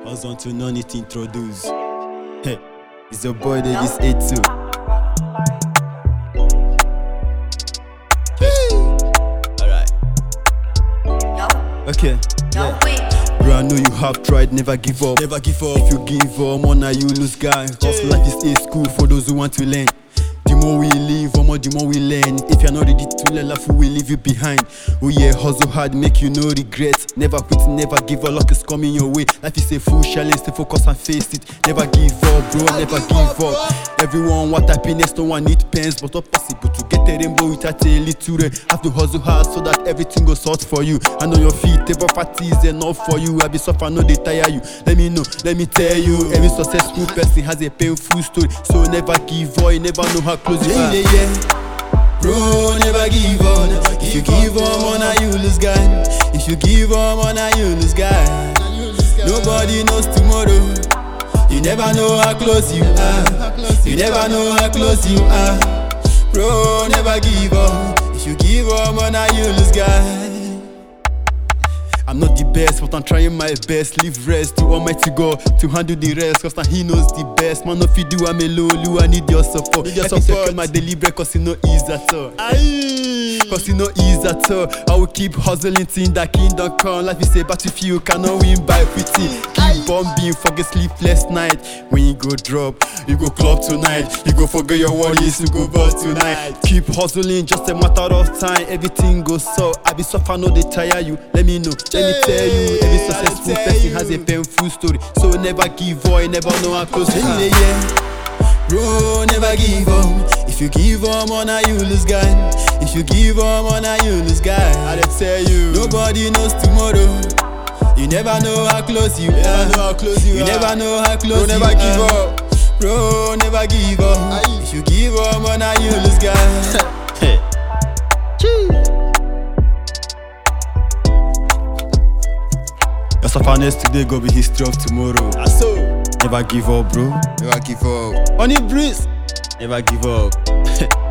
was on to no need to introduce. Hey, it's your boy that is 82. Alright. Okay. Yeah. Bro, I know you have tried, never give up. Never give up. If you give up, more now you lose guy. Cause life is a school for those who want to learn. The more we live, the more we learn. If you're not ready to learn, life will leave you behind. Oh yeah, hustle hard, make you no regret. Never quit, never give up, luck is coming your way. Life is a full challenge, stay focused and face it. Never give up, bro, never give up. Everyone want happiness, no one need pens. But not possible to get a rainbow without a little rain. Have to hustle hard so that everything goes sort for you. And on your feet, table fatigue is enough for you. I be suffer, no they tire you. Let me know, let me tell you. Every successful person has a painful story. So never give up, you never know how close you are. Yeah. Bro, never give up. If you give up, man, you lose God. If you give up, man, you lose God. Nobody knows tomorrow. You never know how close you are. You never know how close you are. Bro, never give up. If you give up, man, you lose God. I'm not the best, but I'm trying my best. Leave rest to Almighty God to handle the rest. Cause now He knows the best. Man, if you do, I'm alone. I need your support. Need your support. My deliberate, cause you know ease at all. Cause you know ease at all. I will keep hustling till the kingdom come. Life is a battlefield, cannot win by pretty. Keep bombing, forget sleepless night. When you go drop, you go club tonight. You go forget your worries, you go ball tonight. Keep hustling, just a matter of time. Everything goes so. I be suffer, no they tire you. Let me know. Let me tell you, every successful person has a painful story. So never give up, you never know how close you are. Yeah. Bro, never give up. If you give up, man, you lose God. If you give up, man, you lose God. I tell you, nobody knows tomorrow. You never know how close you are. You never know how close you are. Never give up. Bro, never give up. If you give up, man, you lose God. Hey. Your sufferness today go be history of tomorrow. Never give up, bro. Never give up. On the breeze. Never give up.